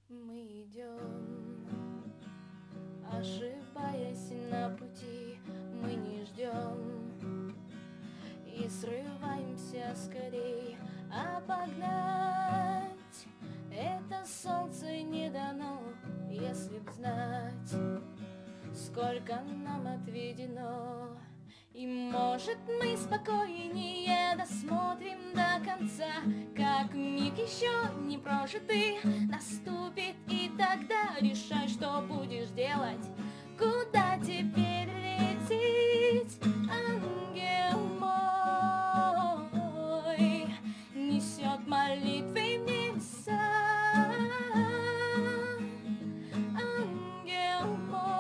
Мы идем, ошибаясь на пути, мы не ждем и срываемся скорей. Обогнать это солнце не дано, если б знать, сколько нам отведено. И может мы спокойнее досмотрим до конца, как миг еще не прожитый наступит, и тогда решай, что будешь делать, куда теперь лететь. Ангел мой несет молитвы в небеса. Ангел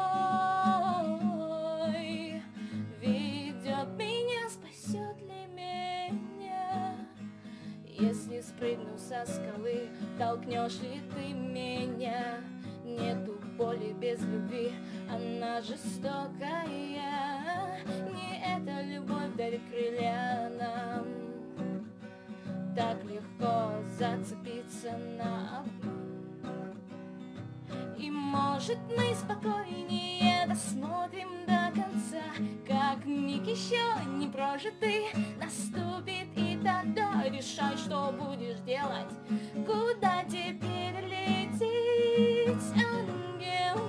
мой ведет меня, спасет ли меня? Если спрыгну со скалы, толкнешь ли ты меня? Нету боли без любви, она жестокая. Не эта любовь дарит крылья нам, так легко зацепиться на обман. И может мы спокойнее досмотрим до конца, как миг еще не прожитый наступит, и тогда решай, что будешь делать, куда теперь лететь. Ангел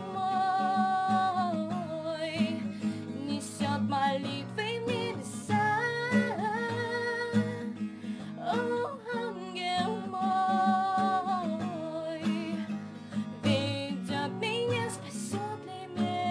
мой несет молитвы в небеса. О, ангел мой ведет меня, спасет ли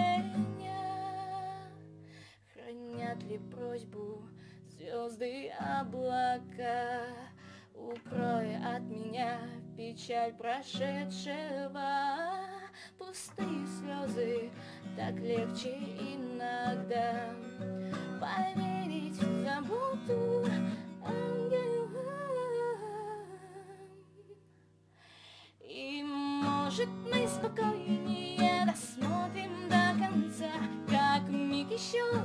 меня? Хранят ли просьбу звезды и облака? Укрой от меня печаль прошедшего. Пустые слезы так легче иногда поверить в заботу ангела. И может мы спокойнее досмотрим до конца, как миг еще